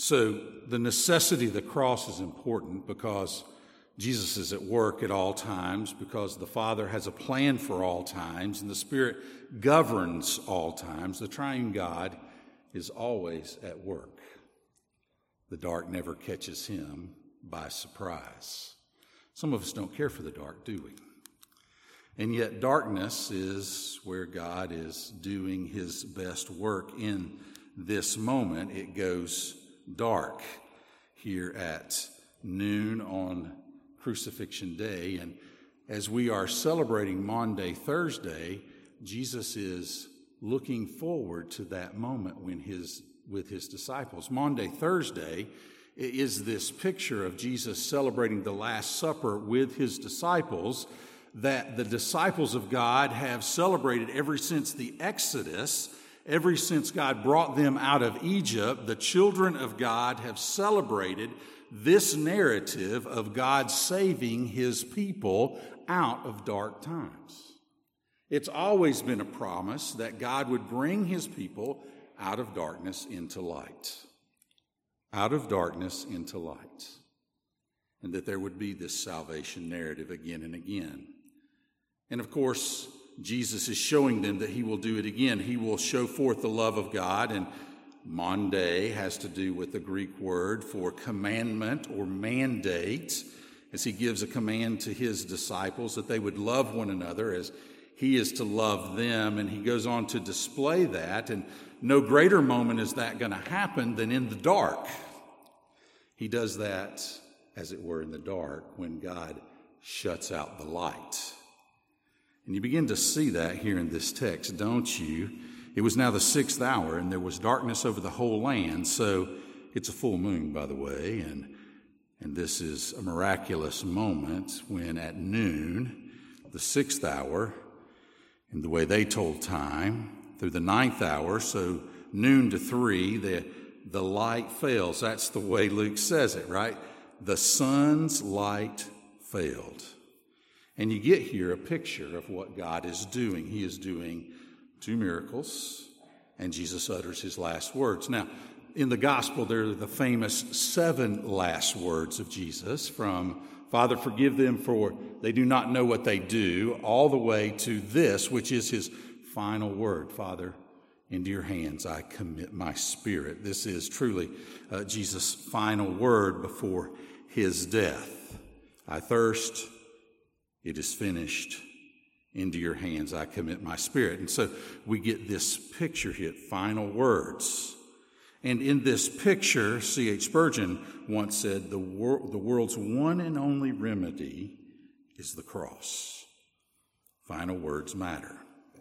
So the necessity of the cross is important because Jesus is at work at all times, because the Father has a plan for all times, and the Spirit governs all times. The triune God is always at work. The dark never catches him by surprise. Some of us don't care for the dark, do we? And yet darkness is where God is doing his best work in this moment. It goes dark here at noon on Crucifixion Day. And as we are celebrating Maundy Thursday, Jesus is looking forward to that moment with his disciples. Maundy Thursday is this picture of Jesus celebrating the Last Supper with his disciples that the disciples of God have celebrated ever since the Exodus, ever since God brought them out of Egypt. The children of God have celebrated this narrative of God saving his people out of dark times. It's always been a promise that God would bring his people out of darkness into light. Out of darkness into light. And that there would be this salvation narrative again and again. And of course, Jesus is showing them that he will do it again. He will show forth the love of God. And Maundy has to do with the Greek word for commandment or mandate, as he gives a command to his disciples that they would love one another as he is to love them. And he goes on to display that. And no greater moment is that going to happen than in the dark. He does that, as it were, in the dark when God shuts out the light. And you begin to see that here in this text, don't you? It was now the 6th hour, and there was darkness over the whole land. So it's a full moon, by the way, and this is a miraculous moment when at noon, the 6th hour, in the way they told time, through the 9th hour, so noon to 3, the light fails. That's the way Luke says it, right? The sun's light failed. And you get here a picture of what God is doing. He is doing 2 miracles, and Jesus utters his last words. Now, in the gospel, there are the famous 7 last words of Jesus, from Father, forgive them, for they do not know what they do, all the way to this, which is his final word. Father, into your hands I commit my spirit. This is truly Jesus' final word before his death. I thirst. It is finished. Into your hands I commit my spirit. And so we get this picture here, final words. And in this picture, C.H. Spurgeon once said, the world's one and only remedy is the cross. Final words matter.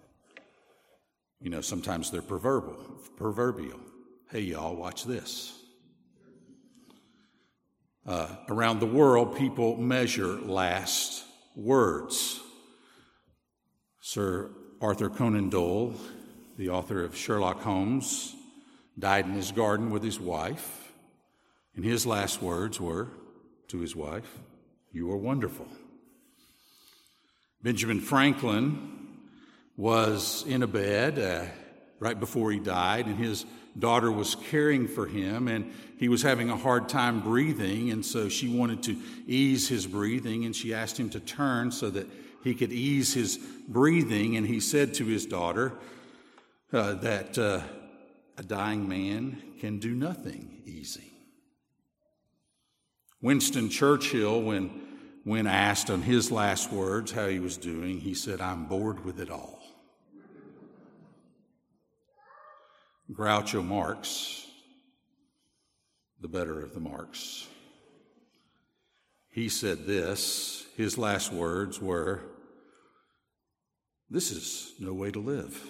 You know, sometimes they're proverbial. Hey, y'all, watch this. Around the world, people measure last words. Sir Arthur Conan Doyle, the author of Sherlock Holmes, died in his garden with his wife, and his last words were to his wife, "You are wonderful." Benjamin Franklin was in a bed right before he died, and his daughter was caring for him, and he was having a hard time breathing, and so she wanted to ease his breathing, and she asked him to turn so that he could ease his breathing, and he said to his daughter that a dying man can do nothing easy. Winston Churchill, when asked on his last words how he was doing, he said, "I'm bored with it all." Groucho Marx, the better of the Marx, he said this, his last words were, "This is no way to live."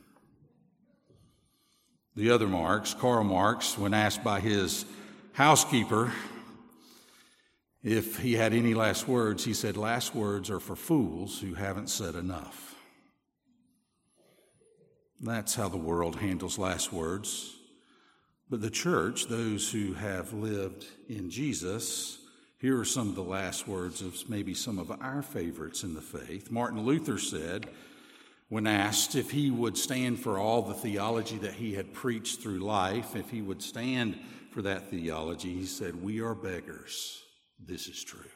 The other Marx, Karl Marx, when asked by his housekeeper if he had any last words, he said, "Last words are for fools who haven't said enough." That's how the world handles last words. But the church, those who have lived in Jesus, here are some of the last words of maybe some of our favorites in the faith. Martin Luther said, when asked if he would stand for all the theology that he had preached through life, if he would stand for that theology, he said, "We are beggars. This is true."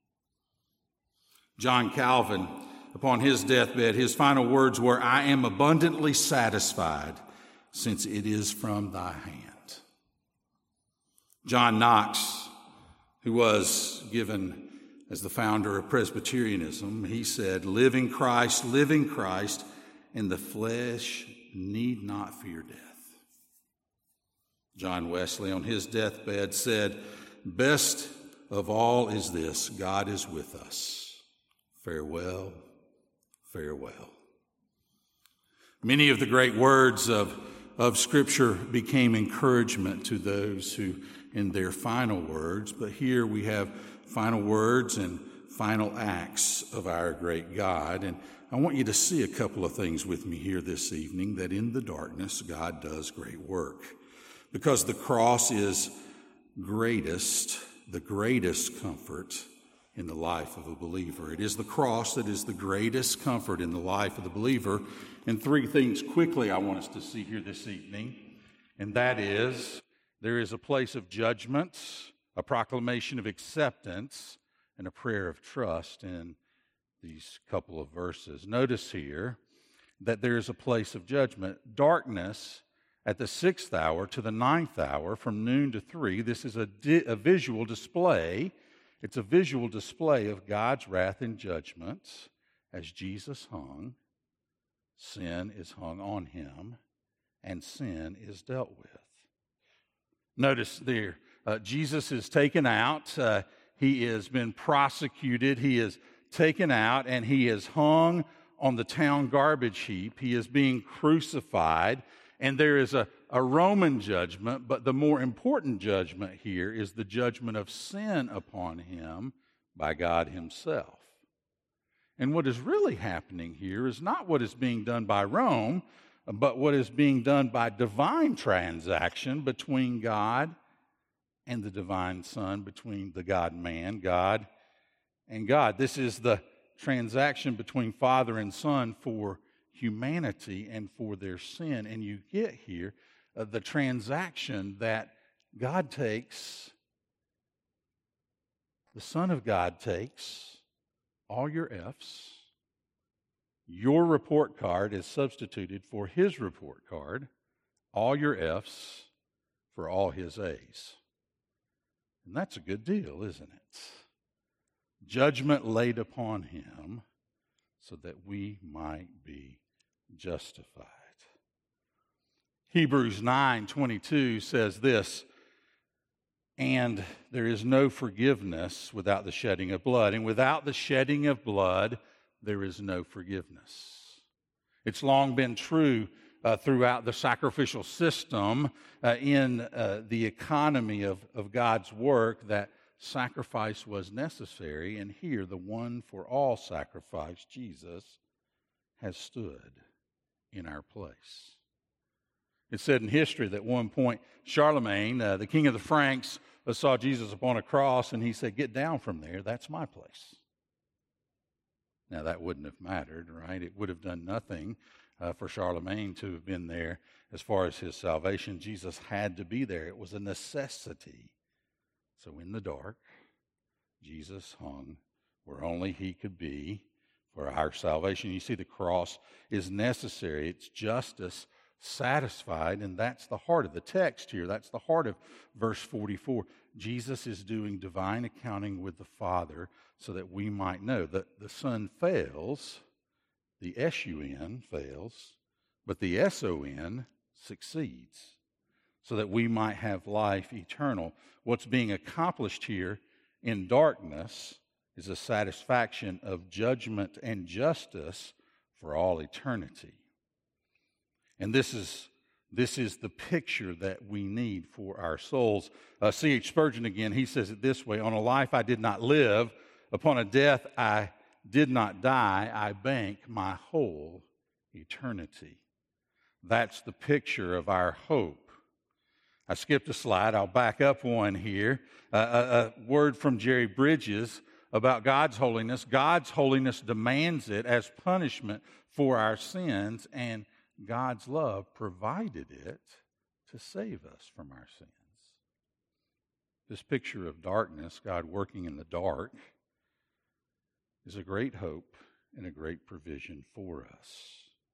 John Calvin, upon his deathbed, his final words were, "I am abundantly satisfied, since it is from thy hand." John Knox, who was given as the founder of Presbyterianism, he said, living Christ, and the flesh need not fear death." John Wesley, on his deathbed, said, "Best of all is this, God is with us. Farewell, farewell." Many of the great words of Scripture became encouragement to those who, in their final words, but here we have final words and final acts of our great God. And I want you to see a couple of things with me here this evening, that in the darkness, God does great work. Because the cross is the greatest comfort in the life of a believer. It is the cross that is the greatest comfort in the life of the believer. And three things quickly I want us to see here this evening, and that is, there is a place of judgment, a proclamation of acceptance, and a prayer of trust in these couple of verses. Notice here that there is a place of judgment. Darkness at the 6th hour to the 9th hour, from noon to 3. This is a visual display. It's a visual display of God's wrath and judgment as Jesus hung. Sin is hung on him, and sin is dealt with. Notice there, Jesus is taken out. He has been prosecuted. He is taken out, and he is hung on the town garbage heap. He is being crucified, and there is a Roman judgment, but the more important judgment here is the judgment of sin upon him by God himself. And what is really happening here is not what is being done by Rome, but what is being done by divine transaction between God and the divine Son, between the God-man, God and God. This is the transaction between Father and Son for humanity and for their sin. And you get here the transaction that God takes, the Son of God takes all your F's. Your report card is substituted for his report card, all your F's for all his A's. And that's a good deal, isn't it? Judgment laid upon him so that we might be justified. Hebrews 9:22 says this, "And there is no forgiveness without the shedding of blood. And without the shedding of blood, there is no forgiveness." It's long been true throughout the sacrificial system in the economy of God's work that sacrifice was necessary. And here, the one for all sacrifice, Jesus, has stood in our place. It's said in history that at one point, Charlemagne, the king of the Franks, saw Jesus upon a cross, and he said, "Get down from there, that's my place." Now, that wouldn't have mattered, right? It would have done nothing for Charlemagne to have been there as far as his salvation. Jesus had to be there. It was a necessity. So in the dark, Jesus hung where only he could be for our salvation. You see, the cross is necessary. It's justice satisfied, and that's the heart of the text here. That's the heart of verse 44. Jesus is doing divine accounting with the Father so that we might know that the Son fails, the S-U-N fails, but the S-O-N succeeds, so that we might have life eternal. What's being accomplished here in darkness is a satisfaction of judgment and justice for all eternity. And this is the picture that we need for our souls. C.H. Spurgeon again, he says it this way: "On a life I did not live, upon a death I did not die, I bank my whole eternity." That's the picture of our hope. I skipped a slide. I'll back up one here. A word from Jerry Bridges about God's holiness. God's holiness demands it as punishment for our sins, and God's love provided it to save us from our sins. This picture of darkness, God working in the dark, is a great hope and a great provision for us.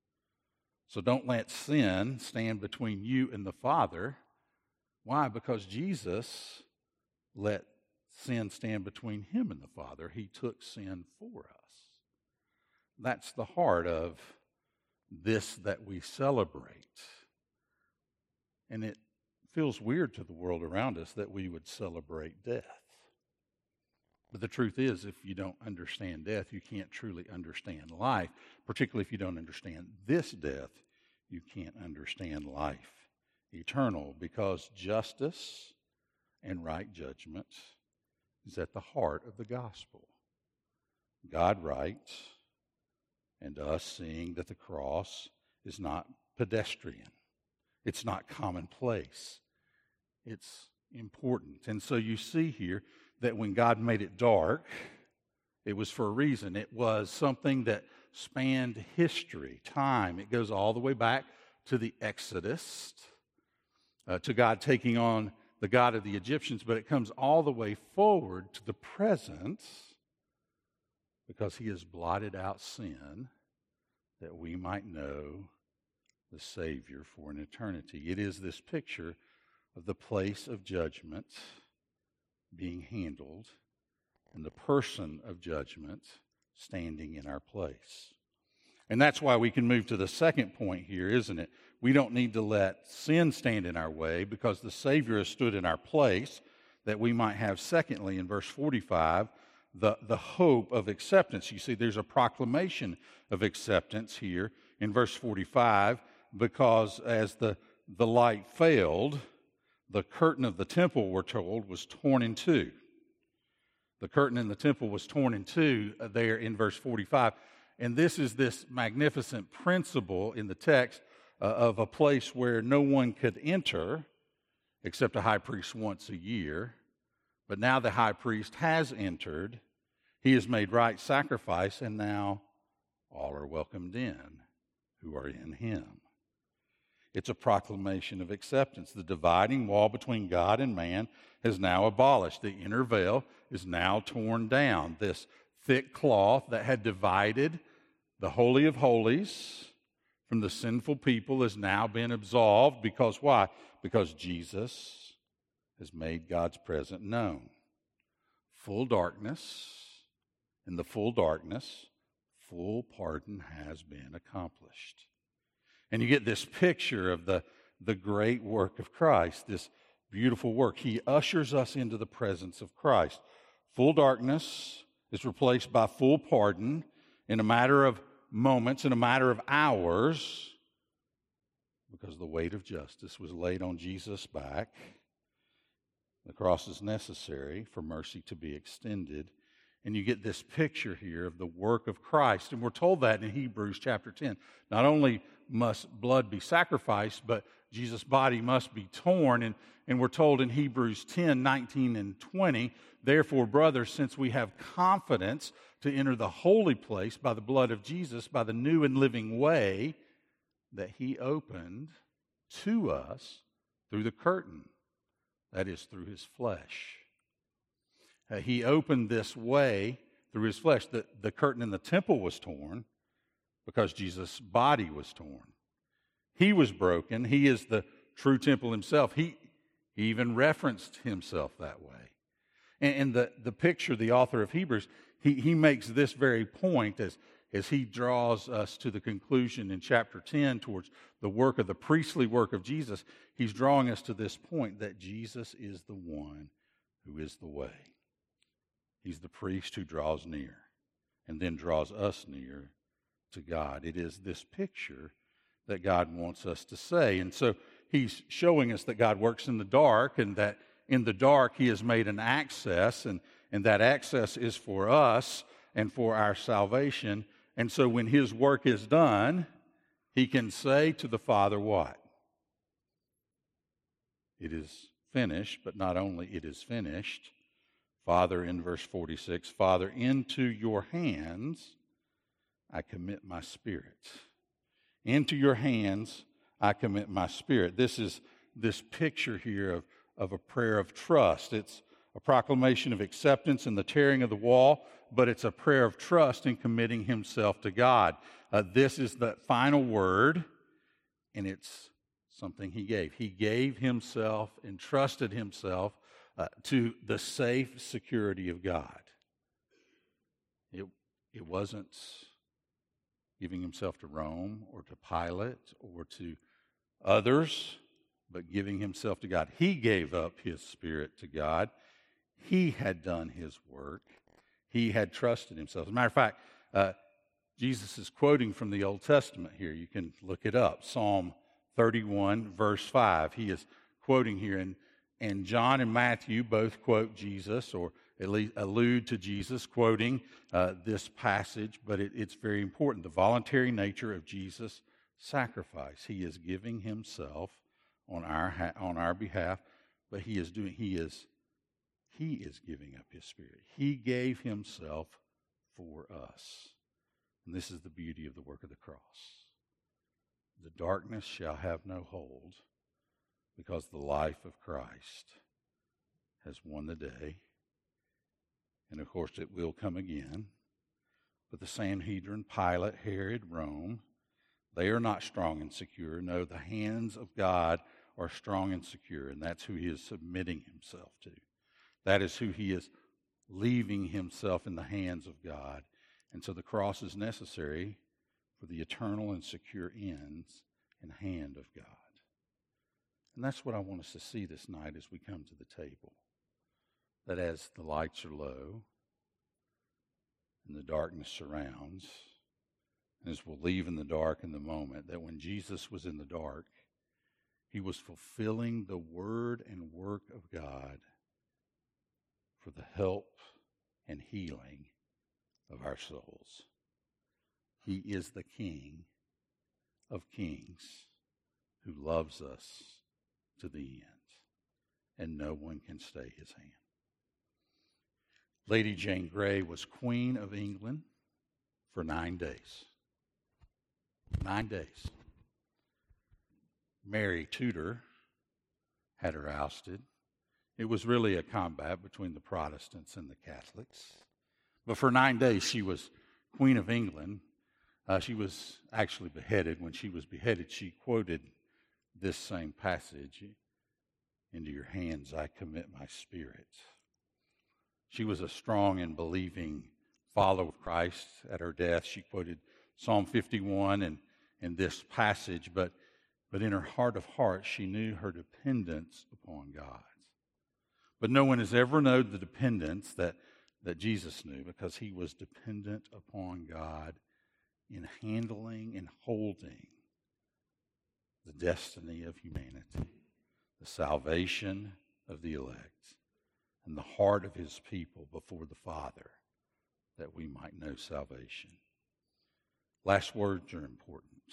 So don't let sin stand between you and the Father. Why? Because Jesus let sin stand between him and the Father. He took sin for us. That's the heart of this that we celebrate. And it feels weird to the world around us that we would celebrate death. But the truth is, if you don't understand death, you can't truly understand life. Particularly if you don't understand this death, you can't understand life eternal, because justice and right judgment is at the heart of the gospel. God right, and us seeing that the cross is not pedestrian. It's not commonplace. It's important. And so you see here that when God made it dark, it was for a reason. It was something that spanned history, time. It goes all the way back to the Exodus, to God taking on the God of the Egyptians, but it comes all the way forward to the present, because he has blotted out sin that we might know the Savior for an eternity. It is this picture of the place of judgment being handled and the person of judgment standing in our place. And that's why we can move to the second point here, isn't it? We don't need to let sin stand in our way, because the Savior has stood in our place, that we might have, secondly, in verse 45, the hope of acceptance. You see, there's a proclamation of acceptance here in verse 45, because as the light failed, the curtain of the temple, we're told, was torn in two. The curtain in the temple was torn in two there in verse 45. And this is this magnificent principle in the text of a place where no one could enter except a high priest once a year. But now the high priest has entered. He has made right sacrifice, and now all are welcomed in who are in him. It's a proclamation of acceptance. The dividing wall between God and man is now abolished. The inner veil is now torn down. This thick cloth that had divided the Holy of Holies from the sinful people has now been absolved. Because why? Because Jesus has made God's presence known. Full darkness, in the full darkness, full pardon has been accomplished. And you get this picture of the great work of Christ, this beautiful work. He ushers us into the presence of Christ. Full darkness is replaced by full pardon in a matter of moments, in a matter of hours, because the weight of justice was laid on Jesus' back. The cross is necessary for mercy to be extended. And you get this picture here of the work of Christ. And we're told that in Hebrews chapter 10. Not only must blood be sacrificed, but Jesus' body must be torn. And we're told in Hebrews 10, 19, and 20, therefore, brothers, since we have confidence to enter the holy place by the blood of Jesus, by the new and living way that he opened to us through the curtain, that is, through his flesh. He opened this way through his flesh. The curtain in the temple was torn because Jesus' body was torn. He was broken. He is the true temple himself. He even referenced himself that way. And the picture, the author of Hebrews, he makes this very point as he draws us to the conclusion in chapter 10 towards the work of the priestly work of Jesus. He's drawing us to this point that Jesus is the one who is the way. He's the priest who draws near and then draws us near to God. It is this picture that God wants us to say. And so he's showing us that God works in the dark, and that in the dark he has made an access, and that access is for us and for our salvation. And so when his work is done, he can say to the Father what? It is finished, but not only it is finished, Father, in verse 46, Father, into your hands I commit my spirit. Into your hands I commit my spirit. This is this picture here of a prayer of trust. It's a proclamation of acceptance in the tearing of the wall, but it's a prayer of trust in committing himself to God. This is the final word, and it's something he gave. He gave himself, entrusted himself to the safe security of God. It wasn't giving himself to Rome or to Pilate or to others, but giving himself to God. He gave up his spirit to God. He had done his work. He had trusted himself. As a matter of fact, Jesus is quoting from the Old Testament here. You can look it up. Psalm 31, verse 5. He is quoting here, and John and Matthew both quote Jesus, or at least allude to Jesus quoting this passage, but it's very important. The voluntary nature of Jesus' sacrifice. He is giving himself on our behalf, but he is giving up his spirit. He gave himself for us. And this is the beauty of the work of the cross. The darkness shall have no hold, because the life of Christ has won the day. And of course it will come again. But the Sanhedrin, Pilate, Herod, Rome, they are not strong and secure. No, the hands of God are strong and secure, and that's who he is submitting himself to. That is who he is leaving himself in the hands of God. And so the cross is necessary for the eternal and secure ends and hand of God. And that's what I want us to see this night as we come to the table. That as the lights are low and the darkness surrounds, and as we'll leave in the dark in the moment, that when Jesus was in the dark, he was fulfilling the word and work of God for the help and healing of our souls. He is the King of kings who loves us to the end, and no one can stay his hand. Lady Jane Grey was Queen of England for 9 days. 9 days. Mary Tudor had her ousted. It was really a combat between the Protestants and the Catholics. But for 9 days, she was Queen of England. She was actually beheaded. When she was beheaded, she quoted this same passage, "Into your hands I commit my spirit." She was a strong and believing follower of Christ. At her death, she quoted Psalm 51 and this passage, but in her heart of hearts, she knew her dependence upon God. But no one has ever known the dependence that Jesus knew, because he was dependent upon God in handling and holding the destiny of humanity, the salvation of the elect, and the heart of his people before the Father, that we might know salvation. Last words are important.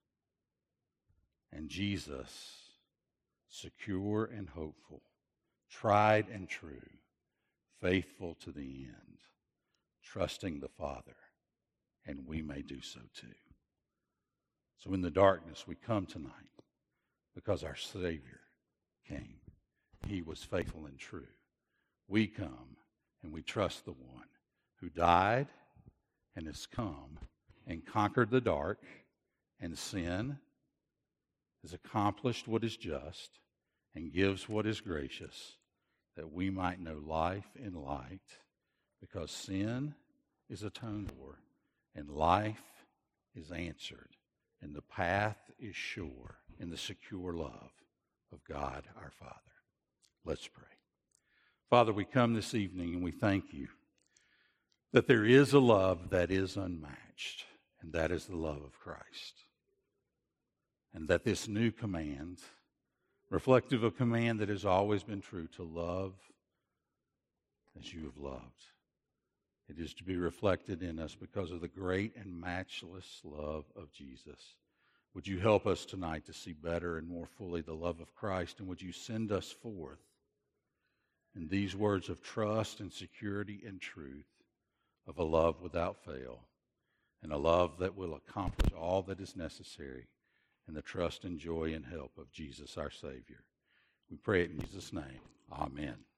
And Jesus, secure and hopeful, tried and true, faithful to the end, trusting the Father, and we may do so too. So in the darkness we come tonight because our Savior came. He was faithful and true. We come and we trust the one who died and has come and conquered the dark and sin, has accomplished what is just and gives what is gracious, that we might know life in light, because sin is atoned for and life is answered, and the path is sure in the secure love of God our Father. Let's pray. Father, we come this evening and we thank you that there is a love that is unmatched, and that is the love of Christ. And that this new command, reflective of a command that has always been true, to love as you have loved, it is to be reflected in us because of the great and matchless love of Jesus. Would you help us tonight to see better and more fully the love of Christ, and would you send us forth and these words of trust and security and truth, of a love without fail, and a love that will accomplish all that is necessary in the trust and joy and help of Jesus our Savior. We pray it in Jesus' name. Amen.